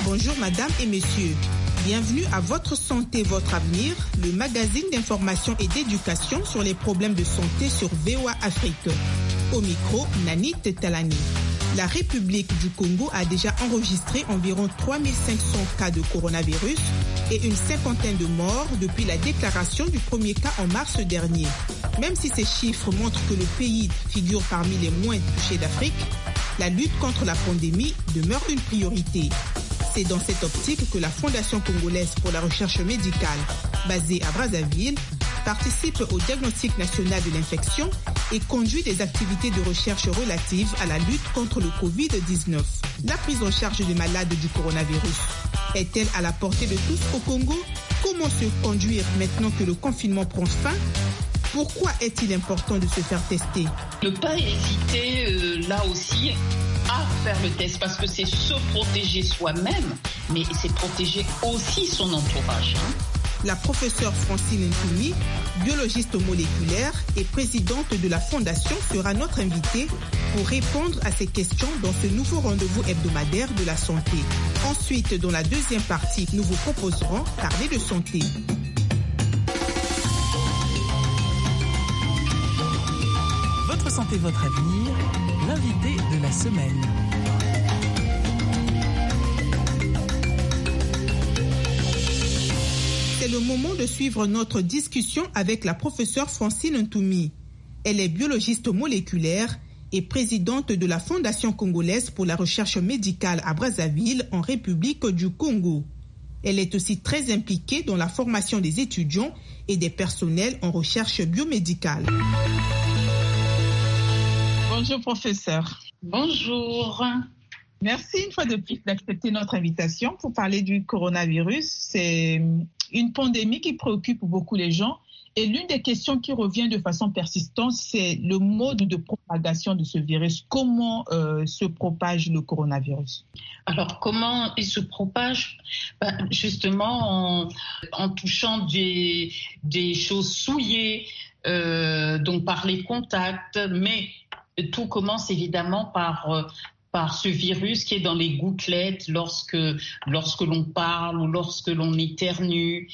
Bonjour madame et messieurs. Bienvenue à Votre Santé, Votre Avenir, le magazine d'information et d'éducation sur les problèmes de santé sur VOA Afrique. Au micro, Nanit Talani. La République du Congo a déjà enregistré environ 3500 cas de coronavirus et une cinquantaine de morts depuis la déclaration du premier cas en mars dernier. Même si ces chiffres montrent que le pays figure parmi les moins touchés d'Afrique, la lutte contre la pandémie demeure une priorité. C'est dans cette optique que la Fondation congolaise pour la recherche médicale, basée à Brazzaville, participe au diagnostic national de l'infection et conduit des activités de recherche relatives à la lutte contre le Covid-19. La prise en charge des malades du coronavirus est-elle à la portée de tous au Congo? Comment se conduire maintenant que le confinement prend fin? Pourquoi est-il important de se faire tester? Ne pas hésiter là aussi à faire le test parce que c'est se protéger soi-même, mais c'est protéger aussi son entourage. La professeure Francine Ntoumi, biologiste moléculaire et présidente de la Fondation, sera notre invitée pour répondre à ces questions dans ce nouveau rendez-vous hebdomadaire de la santé. Ensuite, dans la deuxième partie, nous vous proposerons parler de santé. Votre santé, votre avenir, l'invité de la semaine. C'est le moment de suivre notre discussion avec la professeure Francine Ntoumi. Elle est biologiste moléculaire et présidente de la Fondation congolaise pour la recherche médicale à Brazzaville, en République du Congo. Elle est aussi très impliquée dans la formation des étudiants et des personnels en recherche biomédicale. Bonjour professeur. Bonjour. Merci une fois de plus d'accepter notre invitation pour parler du coronavirus. C'est une pandémie qui préoccupe beaucoup les gens et l'une des questions qui revient de façon persistante, c'est le mode de propagation de ce virus. Comment se propage le coronavirus? Alors, comment il se propage? Justement, en touchant des choses souillées, donc par les contacts, mais tout commence évidemment par ce virus qui est dans les gouttelettes lorsque l'on parle ou lorsque l'on éternue.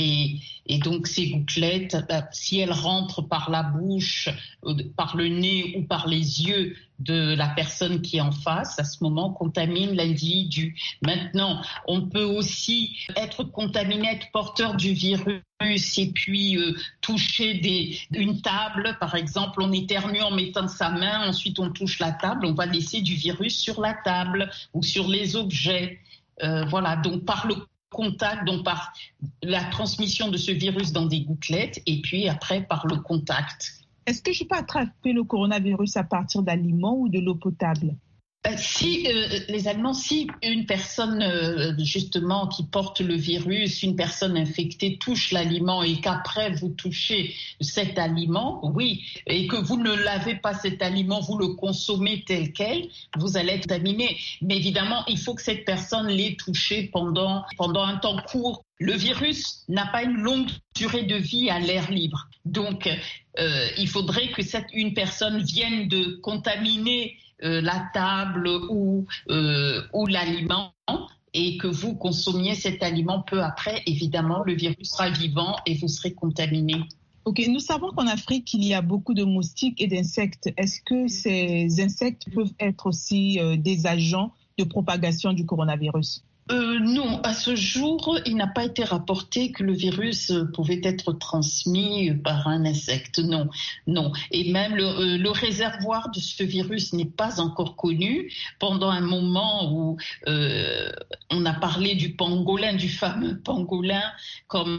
Et donc ces gouttelettes, si elles rentrent par la bouche, par le nez ou par les yeux de la personne qui est en face, à ce moment, contamine l'individu. Maintenant, on peut aussi être contaminé, être porteur du virus et puis toucher une table, par exemple, on éternue en mettant sa main, ensuite on touche la table, on va laisser du virus sur la table ou sur les objets. Voilà, donc par le contact, donc par la transmission de ce virus dans des gouttelettes et puis après par le contact. Est-ce que je peux attraper le coronavirus à partir d'aliments ou de l'eau potable? Si les aliments, si une personne justement qui porte le virus, une personne infectée touche l'aliment et qu'après vous touchez cet aliment, oui, et que vous ne lavez pas cet aliment, vous le consommez tel quel, vous allez être contaminé. Mais évidemment, il faut que cette personne l'ait touché pendant un temps court. Le virus n'a pas une longue durée de vie à l'air libre. Donc, il faudrait que une personne vienne de contaminer la table ou l'aliment et que vous consommiez cet aliment peu après. Évidemment, le virus sera vivant et vous serez contaminé. Ok, nous savons qu'en Afrique, il y a beaucoup de moustiques et d'insectes. Est-ce que ces insectes peuvent être aussi des agents de propagation du coronavirus? Non, à ce jour, il n'a pas été rapporté que le virus pouvait être transmis par un insecte. Non. Et même le réservoir de ce virus n'est pas encore connu. Pendant un moment où on a parlé du pangolin, du fameux pangolin, comme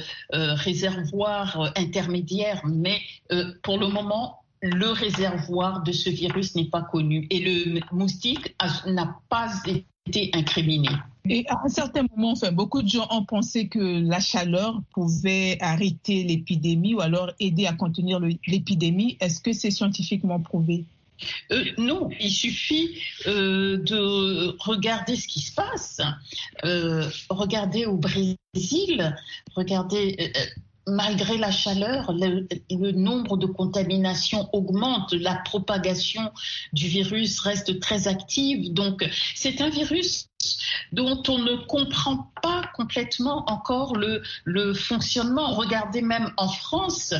réservoir intermédiaire, mais pour le moment, le réservoir de ce virus n'est pas connu. Et le moustique n'a pas été incriminé. Et à un certain moment, beaucoup de gens ont pensé que la chaleur pouvait arrêter l'épidémie ou alors aider à contenir l'épidémie. Est-ce que c'est scientifiquement prouvé? Non, il suffit de regarder ce qui se passe. Regardez au Brésil, regardez malgré la chaleur, le nombre de contaminations augmente, la propagation du virus reste très active. Donc, c'est un virus dont on ne comprend pas complètement encore le fonctionnement. Regardez même en France,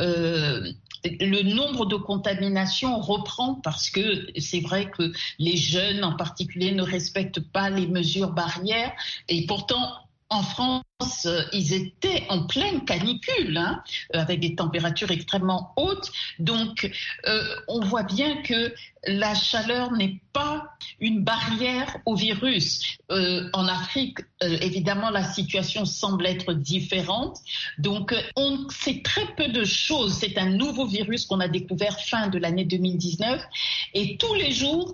le nombre de contaminations reprend parce que c'est vrai que les jeunes en particulier ne respectent pas les mesures barrières et pourtant en France, ils étaient en pleine canicule, avec des températures extrêmement hautes. Donc, on voit bien que la chaleur n'est pas une barrière au virus. En Afrique, évidemment, la situation semble être différente. Donc, on sait très peu de choses. C'est un nouveau virus qu'on a découvert fin de l'année 2019. Et tous les jours,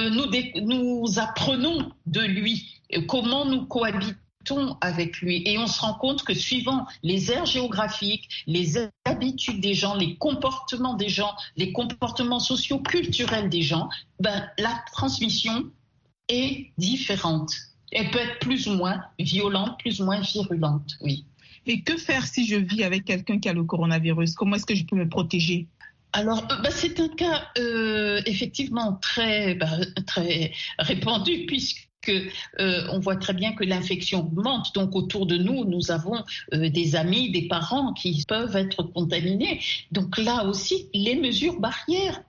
nous apprenons de lui, comment nous cohabitons avec lui et on se rend compte que suivant les aires géographiques, les habitudes des gens, les comportements des gens, les comportements socio-culturels des gens, la transmission est différente. Elle peut être plus ou moins violente, plus ou moins virulente, oui. Et que faire si je vis avec quelqu'un qui a le coronavirus? Comment est-ce que je peux me protéger? Alors, c'est un cas effectivement très répandu puisque on voit très bien que l'infection augmente. Donc autour de nous, nous avons des amis, des parents qui peuvent être contaminés. Donc là aussi, les mesures barrières,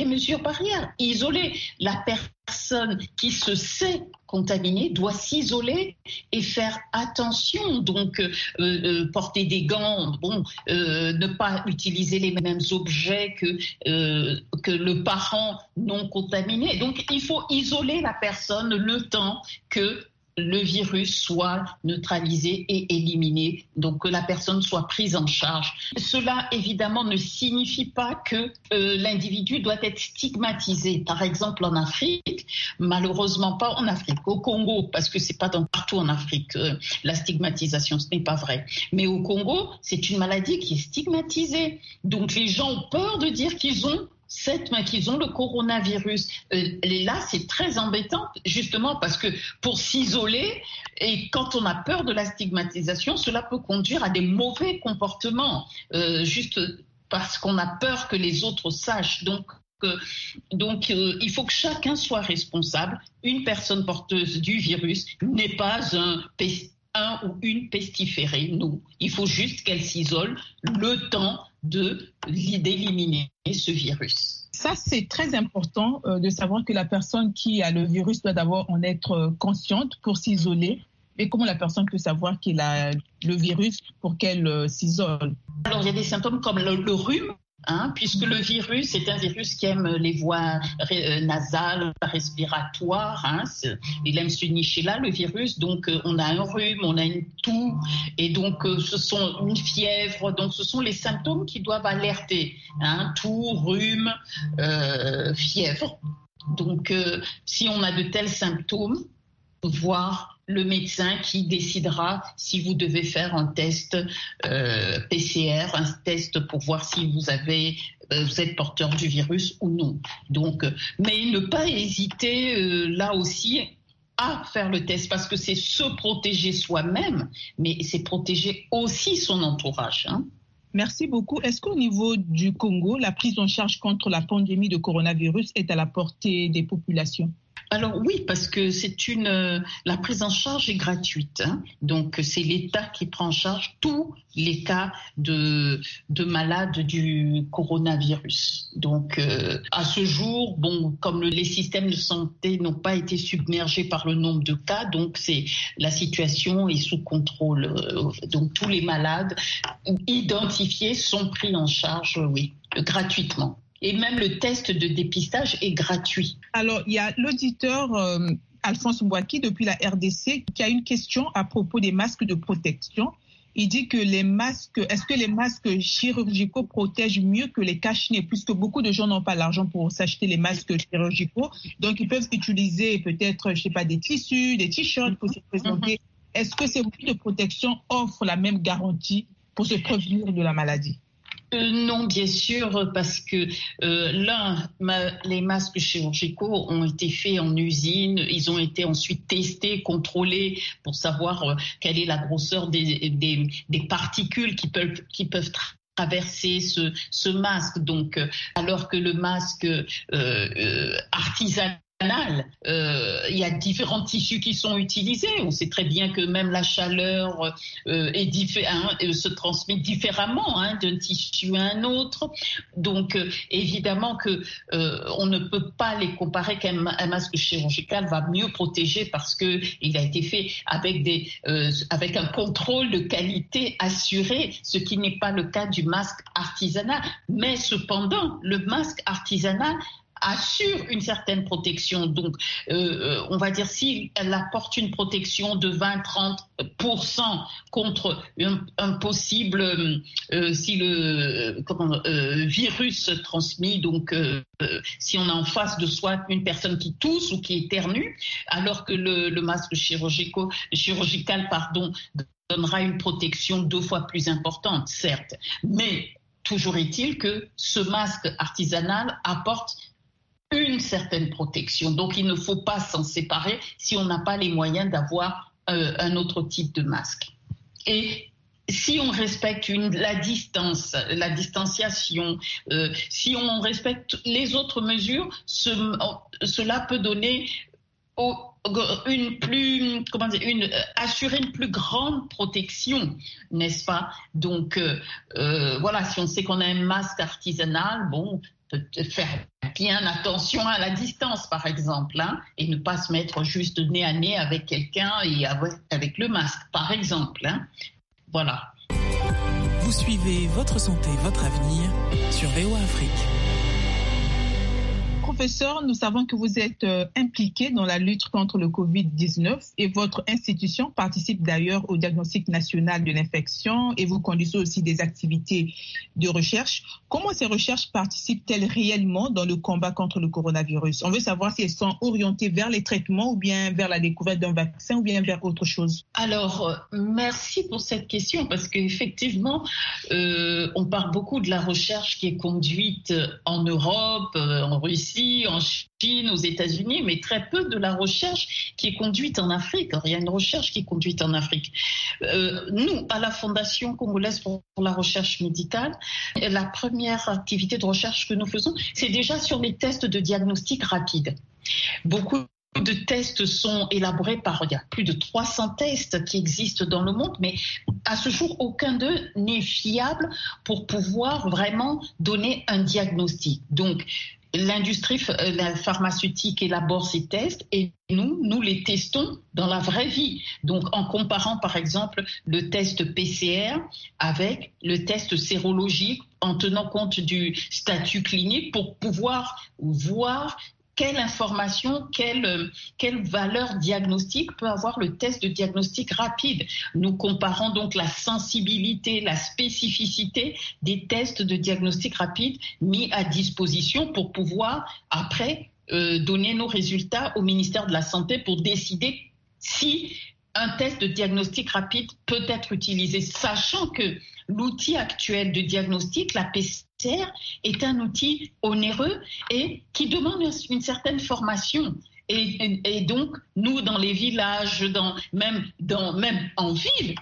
isoler la personne qui se sait contaminée doit s'isoler et faire attention. Donc porter des gants, ne pas utiliser les mêmes objets que le parent non contaminé. Donc il faut isoler la personne le temps que le virus soit neutralisé et éliminé, donc que la personne soit prise en charge. Cela, évidemment, ne signifie pas que l'individu doit être stigmatisé. Par exemple, en Afrique, malheureusement pas en Afrique, au Congo, parce que c'est pas partout en Afrique la stigmatisation, ce n'est pas vrai. Mais au Congo, c'est une maladie qui est stigmatisée. Donc les gens ont peur de dire qu'ils ont le coronavirus. Et là, c'est très embêtant, justement, parce que pour s'isoler, et quand on a peur de la stigmatisation, cela peut conduire à des mauvais comportements, juste parce qu'on a peur que les autres sachent. Donc, il faut que chacun soit responsable. Une personne porteuse du virus n'est pas un ou une pestiférée, non. Il faut juste qu'elle s'isole le temps d'éliminer ce virus. Ça, c'est très important de savoir que la personne qui a le virus doit d'abord en être consciente pour s'isoler. Et comment la personne peut savoir qu'il a le virus pour qu'elle s'isole? Alors, il y a des symptômes comme le rhume. Puisque le virus est un virus qui aime les voies nasales, respiratoires, il aime se nicher là, le virus. Donc on a un rhume, on a une toux, et donc ce sont une fièvre. Donc ce sont les symptômes qui doivent alerter, toux, rhume, fièvre. Donc si on a de tels symptômes, voir le médecin qui décidera si vous devez faire un test PCR, un test pour voir si vous êtes porteur du virus ou non. Donc, mais ne pas hésiter là aussi à faire le test parce que c'est se protéger soi-même, mais c'est protéger aussi son entourage. Merci beaucoup. Est-ce qu'au niveau du Congo, la prise en charge contre la pandémie de coronavirus est à la portée des populations? Alors oui, parce que la prise en charge est gratuite. Donc c'est l'État qui prend en charge tous les cas de malades du coronavirus. Donc à ce jour, comme les systèmes de santé n'ont pas été submergés par le nombre de cas, donc la situation est sous contrôle. Donc tous les malades identifiés sont pris en charge, oui, gratuitement. Et même le test de dépistage est gratuit. Alors, il y a l'auditeur Alphonse Mbouaki depuis la RDC qui a une question à propos des masques de protection. Il dit que est-ce que les masques chirurgicaux protègent mieux que les cache-nez, puisque beaucoup de gens n'ont pas l'argent pour s'acheter les masques chirurgicaux. Donc, ils peuvent utiliser peut-être, des tissus, des t-shirts pour se présenter. Est-ce que ces outils de protection offrent la même garantie pour se prévenir de la maladie? Non, bien sûr, parce que les masques chirurgicaux ont été faits en usine, ils ont été ensuite testés, contrôlés pour savoir quelle est la grosseur des particules qui peuvent traverser ce masque. Donc, alors que le masque artisanal, il y a différents tissus qui sont utilisés. On sait très bien que même la chaleur se transmet différemment d'un tissu à un autre. Donc, évidemment que on ne peut pas les comparer qu'un masque chirurgical va mieux protéger parce que il a été fait avec un contrôle de qualité assuré, ce qui n'est pas le cas du masque artisanal. Mais cependant, le masque artisanal assure une certaine protection. Donc, on va dire si elle apporte une protection de 20-30% contre un possible, si le virus transmis, donc si on a en face de soi une personne qui tousse ou qui éternue, alors que le masque chirurgical, donnera une protection 2 fois plus importante, certes. Mais toujours est-il que ce masque artisanal apporte une certaine protection. Donc, il ne faut pas s'en séparer si on n'a pas les moyens d'avoir un autre type de masque. Et si on respecte la distanciation, si on respecte les autres mesures, cela peut donner assurer une plus grande protection, n'est-ce pas? Donc, voilà, si on sait qu'on a un masque artisanal, faire bien attention à la distance, par exemple, et ne pas se mettre juste nez à nez avec quelqu'un et avec le masque, par exemple. Voilà. Vous suivez Votre santé, votre avenir sur VOA Afrique. Professeur, nous savons que vous êtes impliqué dans la lutte contre le Covid-19 et votre institution participe d'ailleurs au diagnostic national de l'infection et vous conduisez aussi des activités de recherche. Comment ces recherches participent-elles réellement dans le combat contre le coronavirus? On veut savoir si elles sont orientées vers les traitements ou bien vers la découverte d'un vaccin ou bien vers autre chose. Alors, merci pour cette question parce qu'effectivement, on parle beaucoup de la recherche qui est conduite en Europe, en Russie, en Chine, aux États-Unis, mais très peu de la recherche qui est conduite en Afrique. Alors, il y a une recherche qui est conduite en Afrique. Nous, à la Fondation congolaise pour la recherche médicale, la première activité de recherche que nous faisons, c'est déjà sur les tests de diagnostic rapide. Beaucoup de tests sont élaborés il y a plus de 300 tests qui existent dans le monde, mais à ce jour, aucun d'eux n'est fiable pour pouvoir vraiment donner un diagnostic. Donc, l'industrie pharmaceutique élabore ces tests et nous les testons dans la vraie vie. Donc, en comparant, par exemple, le test PCR avec le test sérologique, en tenant compte du statut clinique pour pouvoir voir quelle information, quelle valeur diagnostique peut avoir le test de diagnostic rapide. Nous comparons donc la sensibilité, la spécificité des tests de diagnostic rapide mis à disposition pour pouvoir après donner nos résultats au ministère de la Santé pour décider si un test de diagnostic rapide peut être utilisé, sachant que l'outil actuel de diagnostic, la PCR, est un outil onéreux et qui demande une certaine formation. Et donc, nous, dans les villages, même en ville,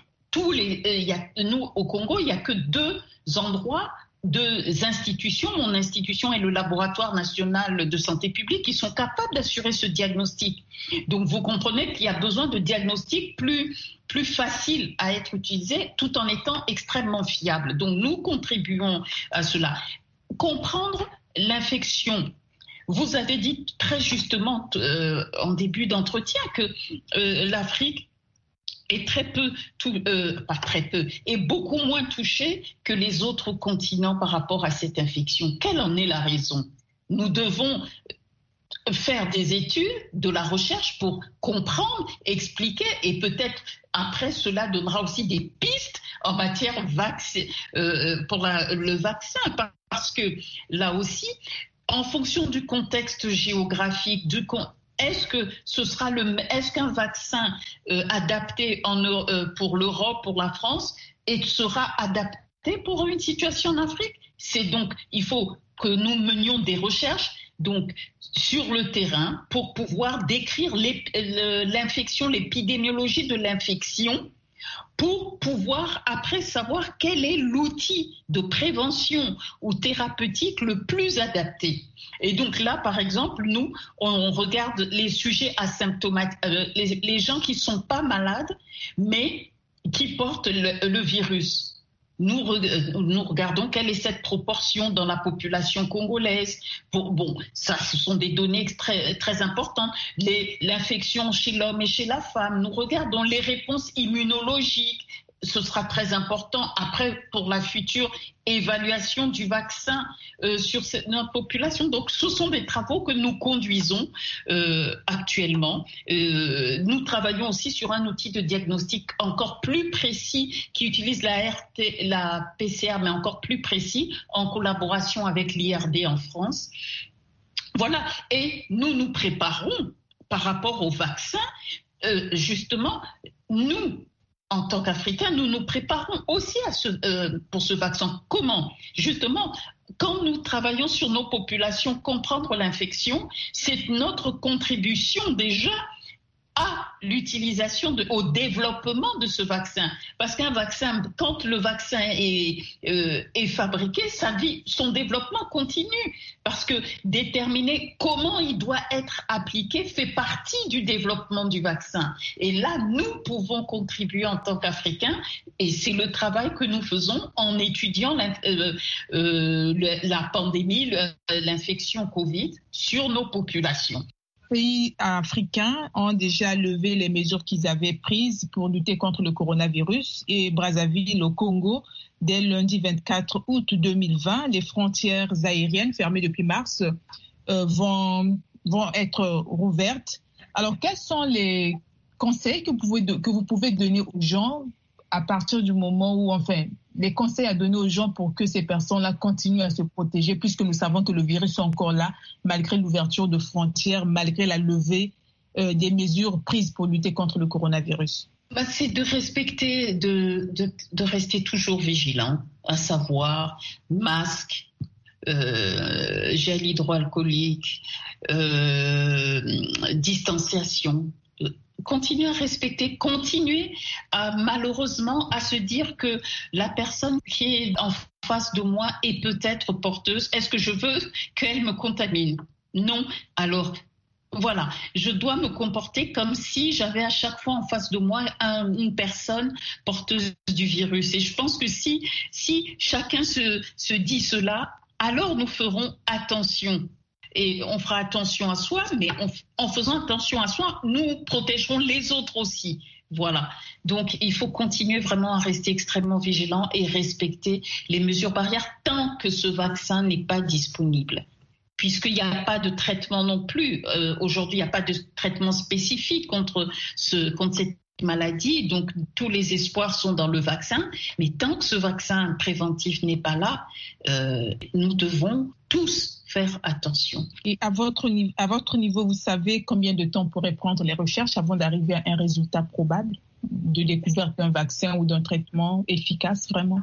nous, au Congo, il n'y a que 2 endroits, 2 institutions, mon institution et le laboratoire national de santé publique, qui sont capables d'assurer ce diagnostic. Donc, vous comprenez qu'il y a besoin de diagnostics plus faciles à être utilisés tout en étant extrêmement fiables. Donc, nous contribuons à cela. Comprendre l'infection. Vous avez dit très justement en début d'entretien que l'Afrique est est beaucoup moins touchée que les autres continents par rapport à cette infection. Quelle en est la raison? Nous devons faire des études, de la recherche pour comprendre, expliquer et peut-être après cela donnera aussi des pistes en matière pour le vaccin parce que là aussi, en fonction du contexte géographique, est-ce qu'un vaccin adapté pour l'Europe, pour la France, sera adapté pour une situation en Afrique? C'est donc, il faut que nous menions des recherches donc sur le terrain pour pouvoir décrire l'infection, l'épidémiologie de l'infection, pour pouvoir après savoir quel est l'outil de prévention ou thérapeutique le plus adapté. Et donc là, par exemple, nous, on regarde les sujets asymptomatiques, les gens qui ne sont pas malades, mais qui portent le virus. Nous regardons quelle est cette proportion dans la population congolaise. Ça, ce sont des données très, très importantes. L'infection chez l'homme et chez la femme. Nous regardons les réponses immunologiques. Ce sera très important après pour la future évaluation du vaccin sur notre population. Donc, ce sont des travaux que nous conduisons actuellement. Nous travaillons aussi sur un outil de diagnostic encore plus précis qui utilise la PCR, mais encore plus précis, en collaboration avec l'IRD en France. Voilà. Et nous nous préparons par rapport au vaccin. Justement, nous, en tant qu'Africains, nous nous préparons aussi pour ce vaccin. Comment ? Justement, quand nous travaillons sur nos populations, comprendre l'infection, c'est notre contribution déjà à l'utilisation, au développement de ce vaccin. Parce qu'un vaccin, quand le vaccin est fabriqué, son développement continue. Parce que déterminer comment il doit être appliqué fait partie du développement du vaccin. Et là, nous pouvons contribuer en tant qu'Africains, et c'est le travail que nous faisons en étudiant la pandémie, l'infection Covid sur nos populations. Les pays africains ont déjà levé les mesures qu'ils avaient prises pour lutter contre le coronavirus, et Brazzaville, au Congo, dès lundi 24 août 2020, les frontières aériennes fermées depuis mars vont être rouvertes. Alors, quels sont les conseils que vous pouvez donner aux gens à partir du moment où, les conseils à donner aux gens pour que ces personnes-là continuent à se protéger, puisque nous savons que le virus est encore là, malgré l'ouverture de frontières, malgré la levée des mesures prises pour lutter contre le coronavirus? C'est de respecter, de rester toujours vigilant, à savoir masque, gel hydroalcoolique, distanciation. Continuer à respecter, continuer malheureusement à se dire que la personne qui est en face de moi est peut-être porteuse. Est-ce que je veux qu'elle me contamine ? Non. Alors, voilà, je dois me comporter comme si j'avais à chaque fois en face de moi une personne porteuse du virus. Et je pense que si chacun se dit cela, alors nous ferons attention. Et on fera attention à soi, mais en faisant attention à soi, nous protégerons les autres aussi. Voilà. Donc, il faut continuer vraiment à rester extrêmement vigilant et respecter les mesures barrières tant que ce vaccin n'est pas disponible. Puisqu'il n'y a pas de traitement non plus. Aujourd'hui, il n'y a pas de traitement spécifique contre cette maladie. Donc, tous les espoirs sont dans le vaccin. Mais tant que ce vaccin préventif n'est pas là, nous devons tous faire attention. Et à votre niveau, vous savez combien de temps pourraient prendre les recherches avant d'arriver à un résultat probable de découverte d'un vaccin ou d'un traitement efficace vraiment?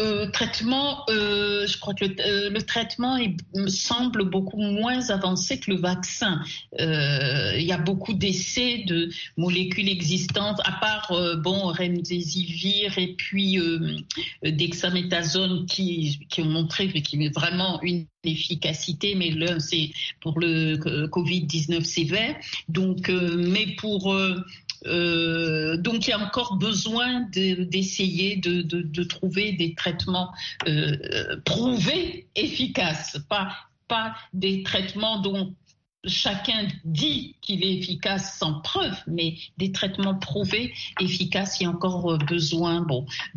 Je crois que le traitement me semble beaucoup moins avancé que le vaccin. Il y a beaucoup d'essais de molécules existantes, à part remdesivir et puis dexaméthasone qui ont montré qu'il y a vraiment une efficacité, mais là c'est pour le Covid-19 sévère. Donc, donc il y a encore besoin d'essayer de trouver des traitements prouvés efficaces, pas des traitements dont chacun dit qu'il est efficace sans preuve, mais des traitements prouvés efficaces. Il y a encore besoin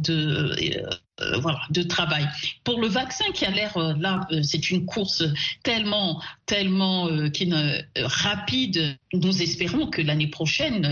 de travail. Pour le vaccin qui a l'air là, c'est une course tellement rapide. Nous espérons que l'année prochaine,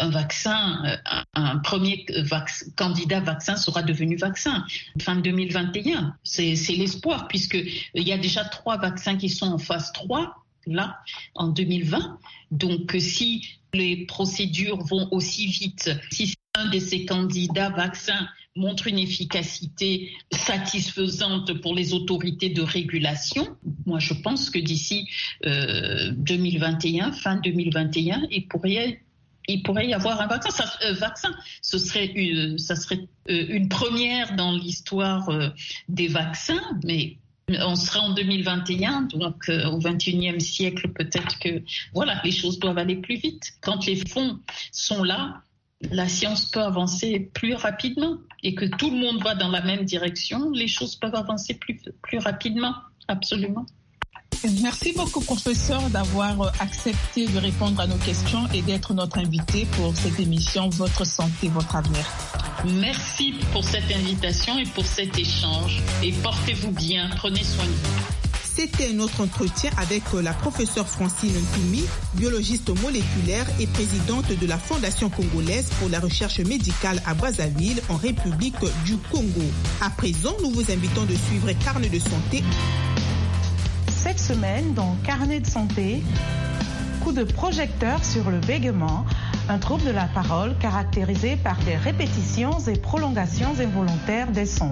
un premier candidat vaccin sera devenu vaccin. Fin 2021, c'est l'espoir, puisqu'il y a déjà 3 vaccins qui sont en phase 3. Là, en 2020. Donc, si les procédures vont aussi vite, si un de ces candidats vaccins montre une efficacité satisfaisante pour les autorités de régulation. Moi, je pense que d'ici 2021, fin 2021, il pourrait y avoir un vaccin. Ça serait une première dans l'histoire des vaccins, mais on sera en 2021, donc au XXIe siècle, peut-être que les choses doivent aller plus vite. Quand les fonds sont là, la science peut avancer plus rapidement et que tout le monde va dans la même direction, les choses peuvent avancer plus rapidement, absolument. Merci beaucoup, professeur, d'avoir accepté de répondre à nos questions et d'être notre invité pour cette émission Votre santé, votre avenir. Merci pour cette invitation et pour cet échange. Et portez-vous bien, prenez soin de vous. C'était notre entretien avec la professeure Francine Ntoumi, biologiste moléculaire et présidente de la Fondation congolaise pour la recherche médicale à Brazzaville, en République du Congo. À présent, nous vous invitons de suivre Carnet de santé. Cette semaine, dans Carnet de santé, coup de projecteur sur le bégaiement, un trouble de la parole caractérisé par des répétitions et prolongations involontaires des sons.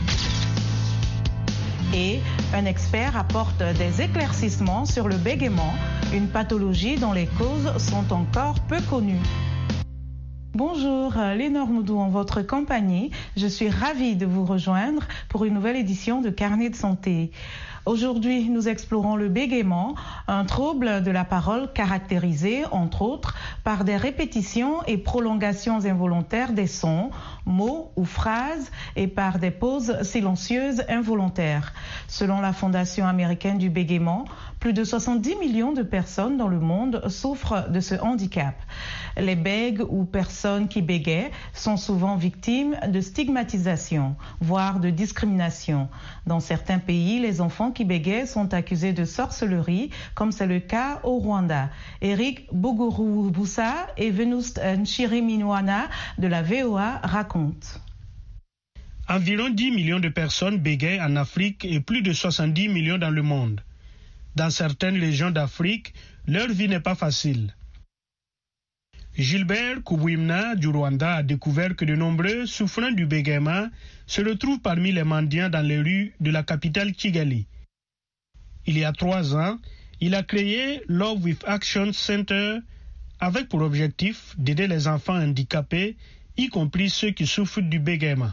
Et un expert apporte des éclaircissements sur le bégaiement, une pathologie dont les causes sont encore peu connues. Bonjour, Lénore Moudou en votre compagnie. Je suis ravie de vous rejoindre pour une nouvelle édition de Carnet de santé. Aujourd'hui, nous explorons le bégaiement, un trouble de la parole caractérisé, entre autres, par des répétitions et prolongations involontaires des sons, mots ou phrases, et par des pauses silencieuses involontaires. Selon la Fondation américaine du bégaiement, plus de 70 millions de personnes dans le monde souffrent de ce handicap. Les bègues ou personnes qui bégayent sont souvent victimes de stigmatisation, voire de discrimination. Dans certains pays, les enfants qui bégayent sont accusés de sorcellerie, comme c'est le cas au Rwanda. Eric Buguru-Boussa et Venuste Nshiriminwana de la VOA racontent. Environ 10 millions de personnes bégayent en Afrique et plus de 70 millions dans le monde. Dans certaines régions d'Afrique, leur vie n'est pas facile. Gilbert Kubwimna du Rwanda a découvert que de nombreux souffrants du bégaiement se retrouvent parmi les mendiants dans les rues de la capitale Kigali. Il y a 3 ans, il a créé Love with Action Center avec pour objectif d'aider les enfants handicapés, y compris ceux qui souffrent du bégaiement.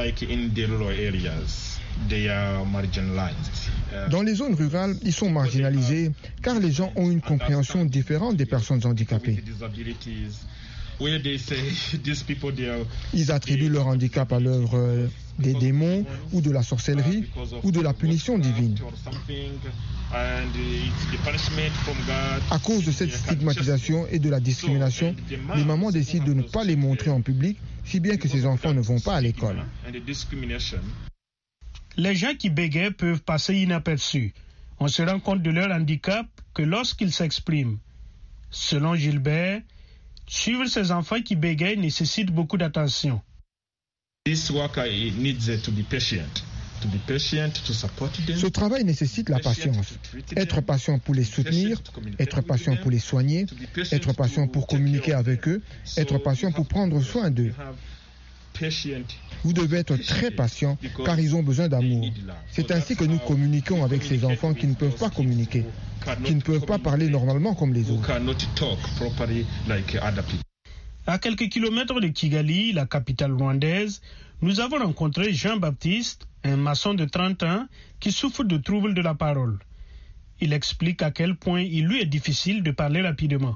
Dans les zones rurales, ils sont marginalisés car les gens ont une compréhension différente des personnes handicapées. Ils attribuent leur handicap à l'œuvre des démons ou de la sorcellerie ou de la punition divine. À cause de cette stigmatisation et de la discrimination, les mamans décident de ne pas les montrer en public, si bien que ces enfants ne vont pas à l'école. Les gens qui bégayent peuvent passer inaperçus. On se rend compte de leur handicap que lorsqu'ils s'expriment. Selon Gilbert, suivre ces enfants qui bégayent nécessite beaucoup d'attention. Ce travail nécessite la patience. Être patient pour les soutenir, être patient pour les soigner, être patient pour communiquer avec eux, être patient pour prendre soin d'eux. Vous devez être très patient car ils ont besoin d'amour. C'est ainsi que nous communiquons avec ces enfants qui ne peuvent pas communiquer, qui ne peuvent pas parler normalement comme les autres. À quelques kilomètres de Kigali, la capitale rwandaise, nous avons rencontré Jean-Baptiste, un maçon de 30 ans qui souffre de troubles de la parole. Il explique à quel point il lui est difficile de parler rapidement.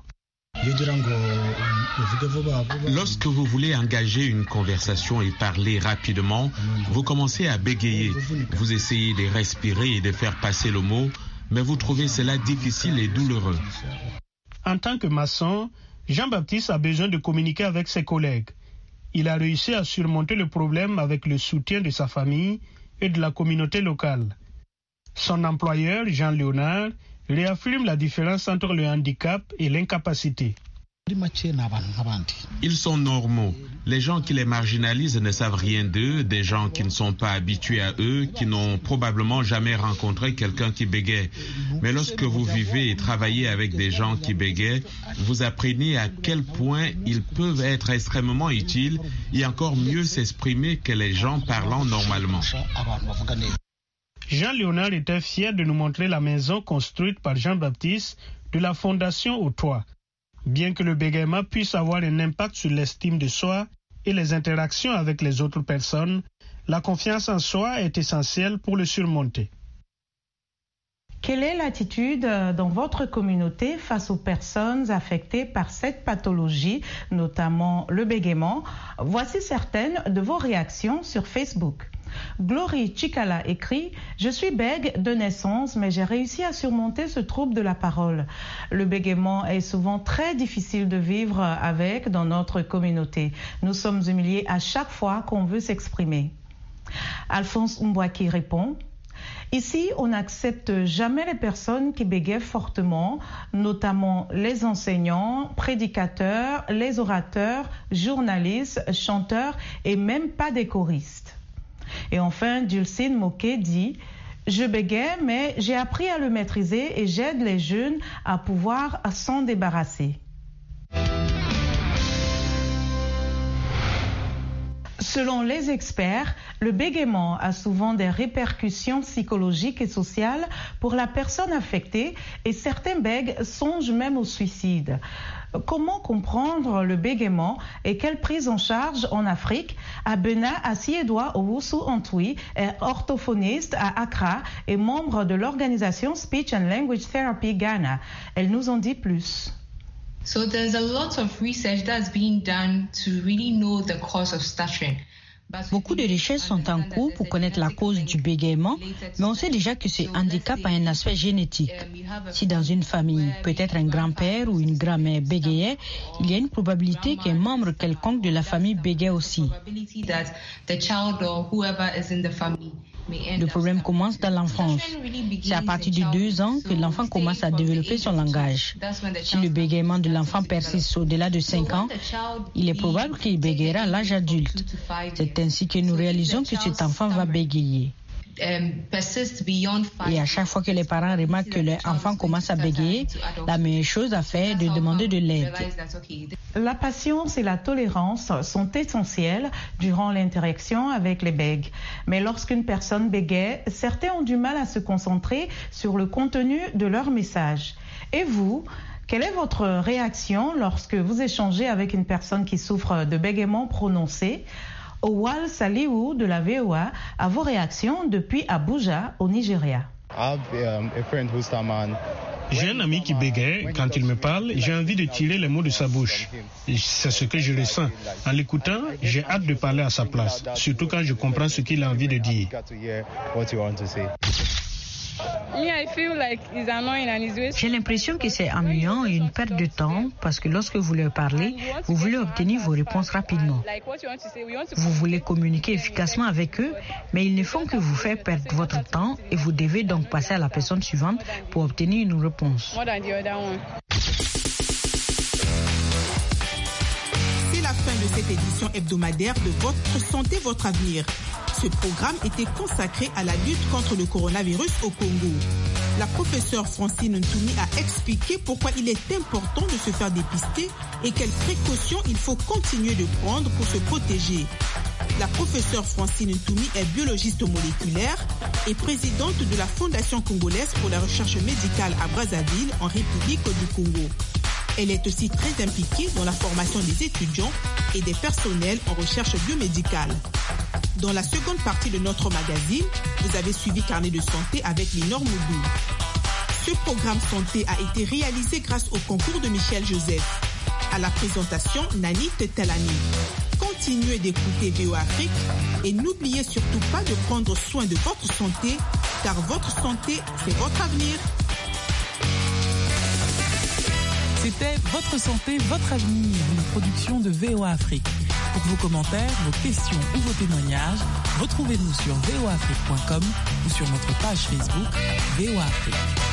Lorsque vous voulez engager une conversation et parler rapidement, vous commencez à bégayer. Vous essayez de respirer et de faire passer le mot, mais vous trouvez cela difficile et douloureux. En tant que maçon, Jean-Baptiste a besoin de communiquer avec ses collègues. Il a réussi à surmonter le problème avec le soutien de sa famille et de la communauté locale. Son employeur, Jean Léonard, réaffirme la différence entre le handicap et l'incapacité. Ils sont normaux. Les gens qui les marginalisent ne savent rien d'eux, des gens qui ne sont pas habitués à eux, qui n'ont probablement jamais rencontré quelqu'un qui bégaye. Mais lorsque vous vivez et travaillez avec des gens qui bégayent, vous apprenez à quel point ils peuvent être extrêmement utiles et encore mieux s'exprimer que les gens parlant normalement. Jean-Léonard était fier de nous montrer la maison construite par Jean-Baptiste de la Fondation Au Toit. Bien que le bégaiement puisse avoir un impact sur l'estime de soi et les interactions avec les autres personnes, la confiance en soi est essentielle pour le surmonter. Quelle est l'attitude dans votre communauté face aux personnes affectées par cette pathologie, notamment le bégaiement? Voici certaines de vos réactions sur Facebook. Glory Chikala écrit « Je suis bègue de naissance, mais j'ai réussi à surmonter ce trouble de la parole. Le bégaiement est souvent très difficile de vivre avec dans notre communauté. Nous sommes humiliés à chaque fois qu'on veut s'exprimer. » Alphonse Mbouaki répond « Ici, on n'accepte jamais les personnes qui bégayent fortement, notamment les enseignants, prédicateurs, les orateurs, journalistes, chanteurs et même pas des choristes. » Et enfin, Dulcine Moquet dit « Je bégaye, mais j'ai appris à le maîtriser et j'aide les jeunes à pouvoir s'en débarrasser. » Selon les experts, le bégaiement a souvent des répercussions psychologiques et sociales pour la personne affectée et certains bègues songent même au suicide. Comment comprendre le bégaiement et quelle prise en charge en Afrique? Abena Asiedwa Owusu Antwi est orthophoniste à Accra et membre de l'organisation Speech and Language Therapy Ghana. Elle nous en dit plus. So there's a lot of research that's being done to really know the cause of stuttering. Beaucoup de recherches sont en cours pour connaître la cause du bégaiement, mais on sait déjà que ce handicap a un aspect génétique. Si dans une famille, peut-être un grand-père ou une grand-mère bégayait, il y a une probabilité qu'un membre quelconque de la famille bégaye aussi. Le problème commence dans l'enfance. C'est à partir de 2 ans que l'enfant commence à développer son langage. Si le bégaiement de l'enfant persiste au-delà de 5 ans, il est probable qu'il bégayera à l'âge adulte. C'est ainsi que nous réalisons que cet enfant va bégayer. Et à chaque fois que les parents remarquent que leur enfant commence à bégayer, la meilleure chose à faire est de demander de l'aide. La patience et la tolérance sont essentielles durant l'interaction avec les bègues. Mais lorsqu'une personne bégaye, certains ont du mal à se concentrer sur le contenu de leur message. Et vous, quelle est votre réaction lorsque vous échangez avec une personne qui souffre de bégaiement prononcé? Owal Saliou de la VOA à vos réactions depuis Abuja au Nigeria. J'ai un ami qui bégaye. Quand il me parle, j'ai envie de tirer les mots de sa bouche. C'est ce que je ressens. En l'écoutant, j'ai hâte de parler à sa place, surtout quand je comprends ce qu'il a envie de dire. J'ai l'impression que c'est ennuyant et une perte de temps parce que lorsque vous leur parlez, vous voulez obtenir vos réponses rapidement. Vous voulez communiquer efficacement avec eux, mais ils ne font que vous faire perdre votre temps et vous devez donc passer à la personne suivante pour obtenir une réponse. C'est la fin de cette édition hebdomadaire de Votre Santé, Votre Avenir. Ce programme était consacré à la lutte contre le coronavirus au Congo. La professeure Francine Ntoumi a expliqué pourquoi il est important de se faire dépister et quelles précautions il faut continuer de prendre pour se protéger. La professeure Francine Ntoumi est biologiste moléculaire et présidente de la Fondation congolaise pour la recherche médicale à Brazzaville, en République du Congo. Elle est aussi très impliquée dans la formation des étudiants et des personnels en recherche biomédicale. Dans la seconde partie de notre magazine, vous avez suivi Carnet de santé avec Linor Moudou. Ce programme santé a été réalisé grâce au concours de Michel Joseph. À la présentation, Nanit Talani. Continuez d'écouter VOA Afrique et n'oubliez surtout pas de prendre soin de votre santé, car votre santé, c'est votre avenir. C'était Votre santé, votre avenir, une production de VOA Afrique. Pour vos commentaires, vos questions ou vos témoignages, retrouvez-nous sur voaafrique.com ou sur notre page Facebook VOA Afrique.